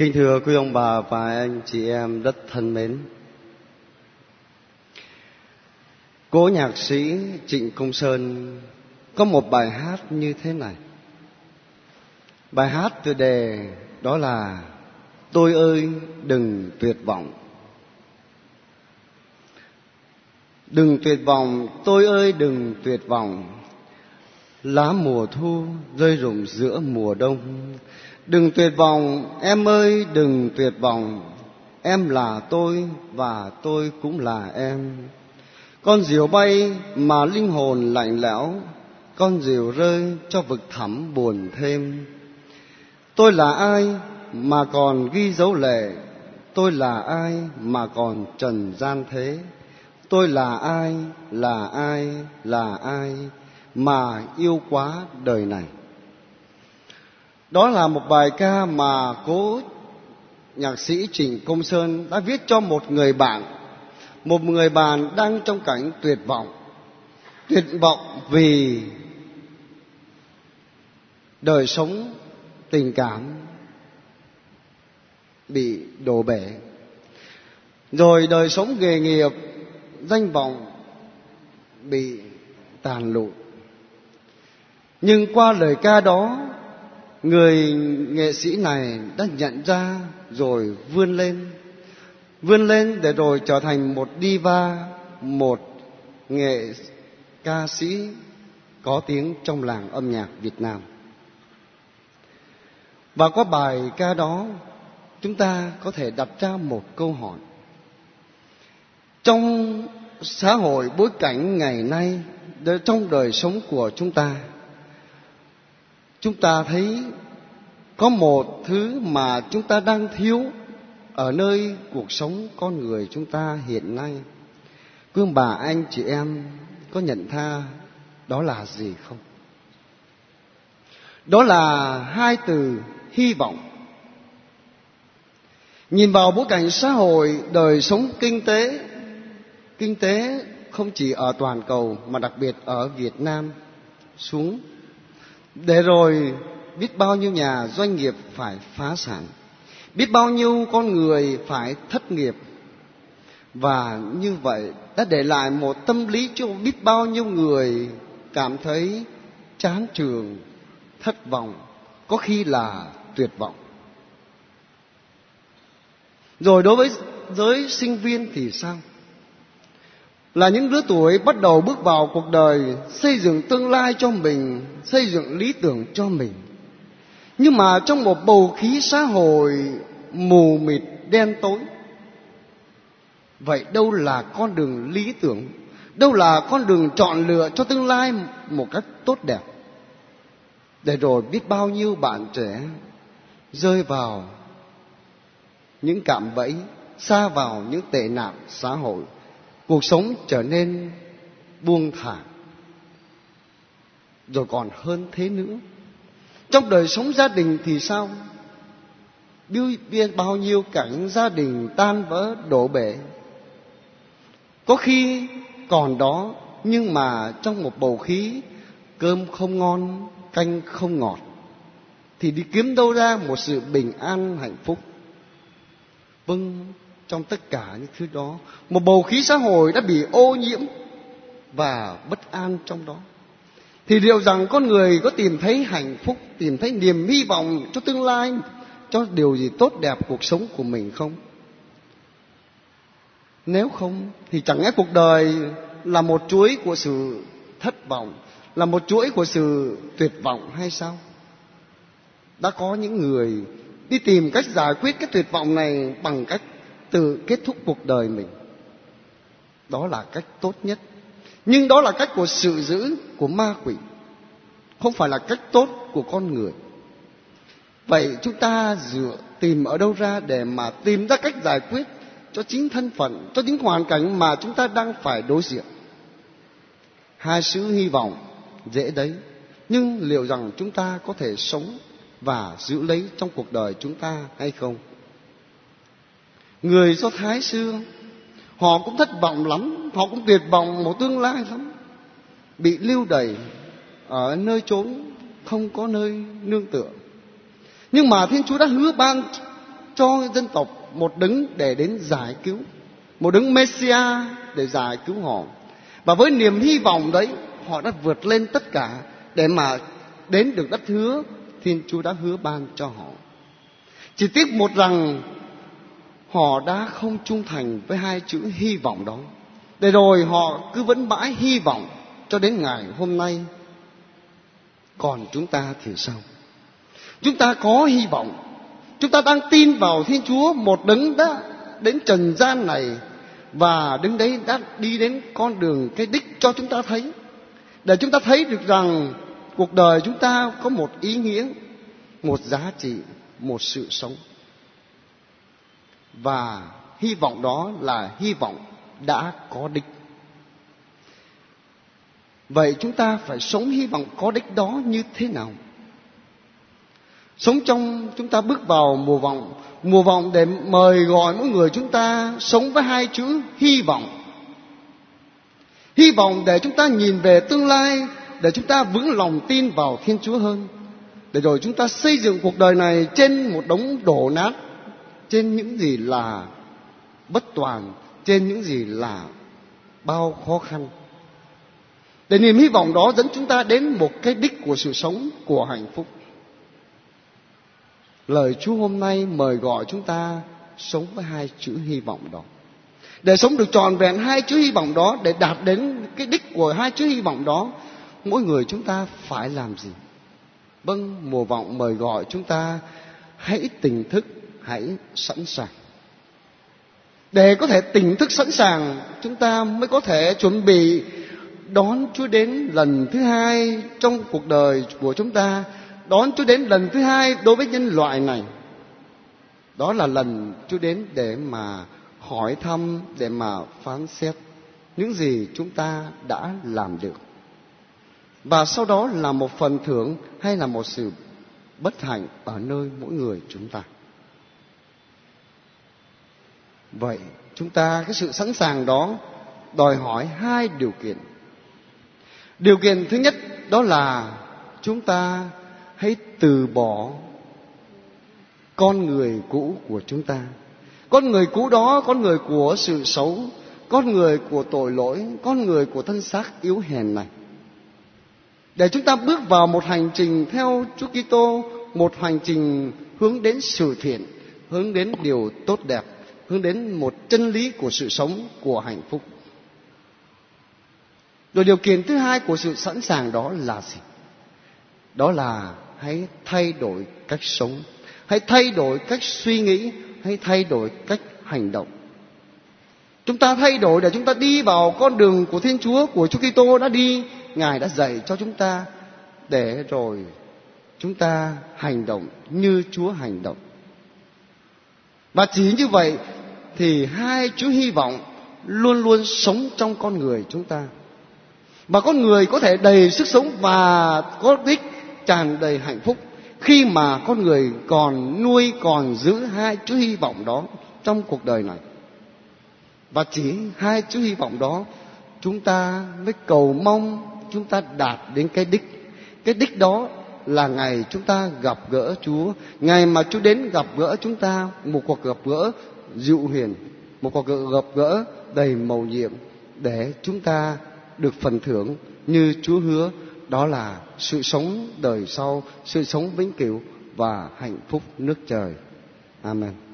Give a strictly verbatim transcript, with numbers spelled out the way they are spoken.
Kính thưa quý ông bà và anh chị em rất thân mến, cố nhạc sĩ Trịnh Công Sơn có một bài hát như thế này. Bài hát tựa đề đó là Tôi ơi đừng tuyệt vọng. Đừng tuyệt vọng, tôi ơi đừng tuyệt vọng. Lá mùa thu rơi rụng giữa mùa đông. Đừng tuyệt vọng, em ơi đừng tuyệt vọng. Em là tôi và tôi cũng là em. Con diều bay mà linh hồn lạnh lẽo, con diều rơi cho vực thẳm buồn thêm. Tôi là ai mà còn ghi dấu lệ, tôi là ai mà còn trần gian thế. Tôi là ai, là ai, là ai mà yêu quá đời này. Đó là một bài ca mà cố nhạc sĩ Trịnh Công Sơn đã viết cho một người bạn, một người bạn đang trong cảnh tuyệt vọng. Tuyệt vọng vì đời sống tình cảm bị đổ bể, rồi đời sống nghề nghiệp, danh vọng bị tàn lụi. Nhưng qua lời ca đó, người nghệ sĩ này đã nhận ra rồi vươn lên, vươn lên để rồi trở thành một diva, một nghệ ca sĩ có tiếng trong làng âm nhạc Việt Nam. Và qua bài ca đó, chúng ta có thể đặt ra một câu hỏi. Trong xã hội bối cảnh ngày nay, trong đời sống của chúng ta, chúng ta thấy có một thứ mà chúng ta đang thiếu ở nơi cuộc sống con người chúng ta hiện nay. Quý ông bà anh chị em có nhận ra đó là gì không? Đó là hai từ hy vọng. Nhìn vào bối cảnh xã hội, đời sống kinh tế, kinh tế không chỉ ở toàn cầu mà đặc biệt ở Việt Nam xuống, để rồi biết bao nhiêu nhà doanh nghiệp phải phá sản, biết bao nhiêu con người phải thất nghiệp. Và như vậy đã để lại một tâm lý cho biết bao nhiêu người cảm thấy chán chường, thất vọng, có khi là tuyệt vọng. Rồi đối với giới sinh viên thì sao? Là những đứa tuổi bắt đầu bước vào cuộc đời, xây dựng tương lai cho mình, xây dựng lý tưởng cho mình. Nhưng mà trong một bầu khí xã hội mù mịt đen tối, vậy đâu là con đường lý tưởng, đâu là con đường chọn lựa cho tương lai một cách tốt đẹp? Để rồi biết bao nhiêu bạn trẻ rơi vào những cạm bẫy, sa vào những tệ nạn xã hội, cuộc sống trở nên buông thả. Rồi còn hơn thế nữa, trong đời sống gia đình thì sao? Biết bao nhiêu cảnh gia đình tan vỡ đổ bể. Có khi còn đó, nhưng mà trong một bầu khí cơm không ngon, canh không ngọt, thì đi kiếm đâu ra một sự bình an hạnh phúc? Vâng, trong tất cả những thứ đó, một bầu khí xã hội đã bị ô nhiễm và bất an trong đó. Thì liệu rằng con người có tìm thấy hạnh phúc, tìm thấy niềm hy vọng cho tương lai, cho điều gì tốt đẹp cuộc sống của mình không? Nếu không thì chẳng lẽ cuộc đời là một chuỗi của sự thất vọng, là một chuỗi của sự tuyệt vọng hay sao? Đã có những người đi tìm cách giải quyết cái tuyệt vọng này bằng cách tự kết thúc cuộc đời mình. Đó là cách tốt nhất. Nhưng đó là cách của sự dữ, của ma quỷ, không phải là cách tốt của con người. Vậy chúng ta dựa tìm ở đâu ra để mà tìm ra cách giải quyết cho chính thân phận, cho chính hoàn cảnh mà chúng ta đang phải đối diện? Hai chữ hy vọng dễ đấy, nhưng liệu rằng chúng ta có thể sống và giữ lấy trong cuộc đời chúng ta hay không? Người Do Thái xưa, họ cũng thất vọng lắm, họ cũng tuyệt vọng một tương lai lắm, bị lưu đày ở nơi chốn không có nơi nương tựa. Nhưng mà Thiên Chúa đã hứa ban cho dân tộc một đấng để đến giải cứu, một đấng Messia để giải cứu họ. Và với niềm hy vọng đấy, họ đã vượt lên tất cả để mà đến được đất hứa Thiên Chúa đã hứa ban cho họ. Chỉ tiếc một rằng họ đã không trung thành với hai chữ hy vọng đó. Để rồi họ cứ vẫn mãi hy vọng cho đến ngày hôm nay. Còn chúng ta thì sao? Chúng ta có hy vọng. Chúng ta đang tin vào Thiên Chúa, một đấng đã đến trần gian này, và đấng đấy đã đi đến con đường cái đích cho chúng ta thấy, để chúng ta thấy được rằng cuộc đời chúng ta có một ý nghĩa, một giá trị, một sự sống. Và hy vọng đó là hy vọng đã có đích. Vậy chúng ta phải sống hy vọng có đích đó như thế nào? Sống trong chúng ta bước vào mùa vọng, mùa vọng để mời gọi mỗi người chúng ta sống với hai chữ hy vọng. Hy vọng để chúng ta nhìn về tương lai, để chúng ta vững lòng tin vào Thiên Chúa hơn, để rồi chúng ta xây dựng cuộc đời này trên một đống đổ nát, trên những gì là bất toàn, trên những gì là bao khó khăn. Để niềm hy vọng đó dẫn chúng ta đến một cái đích của sự sống, của hạnh phúc. Lời Chúa hôm nay mời gọi chúng ta sống với hai chữ hy vọng đó. Để sống được trọn vẹn hai chữ hy vọng đó, để đạt đến cái đích của hai chữ hy vọng đó, mỗi người chúng ta phải làm gì? Vâng, mùa vọng mời gọi chúng ta hãy tỉnh thức, hãy sẵn sàng. Để có thể tỉnh thức sẵn sàng, chúng ta mới có thể chuẩn bị đón Chúa đến lần thứ hai trong cuộc đời của chúng ta. Đón Chúa đến lần thứ hai đối với nhân loại này. Đó là lần Chúa đến để mà hỏi thăm, để mà phán xét những gì chúng ta đã làm được. Và sau đó là một phần thưởng hay là một sự bất hạnh ở nơi mỗi người chúng ta. Vậy chúng ta, cái sự sẵn sàng đó đòi hỏi hai điều kiện. Điều kiện thứ nhất đó là chúng ta hãy từ bỏ con người cũ của chúng ta. Con người cũ đó, con người của sự xấu, con người của tội lỗi, con người của thân xác yếu hèn này. Để chúng ta bước vào một hành trình theo Chúa Kitô, một hành trình hướng đến sự thiện, hướng đến điều tốt đẹp, hướng đến một chân lý của sự sống, của hạnh phúc. Rồi điều kiện thứ hai của sự sẵn sàng đó là gì? Đó là hãy thay đổi cách sống, hãy thay đổi cách suy nghĩ, hãy thay đổi cách hành động. Chúng ta thay đổi để chúng ta đi vào con đường của Thiên Chúa, của Chúa Kitô đã đi. Ngài đã dạy cho chúng ta, để rồi chúng ta hành động như Chúa hành động. Và chỉ như vậy thì hai chữ hy vọng luôn luôn sống trong con người chúng ta. Và con người có thể đầy sức sống và có đích, tràn đầy hạnh phúc khi mà con người còn nuôi, còn giữ hai chữ hy vọng đó trong cuộc đời này. Và chỉ hai chữ hy vọng đó chúng ta mới cầu mong chúng ta đạt đến cái đích. Cái đích đó là ngày chúng ta gặp gỡ Chúa, ngày mà Chúa đến gặp gỡ chúng ta, một cuộc gặp gỡ dịu hiền, một cuộc gặp gỡ đầy mầu nhiệm, để chúng ta được phần thưởng như Chúa hứa, đó là sự sống đời sau, sự sống vĩnh cửu và hạnh phúc nước trời. Amen.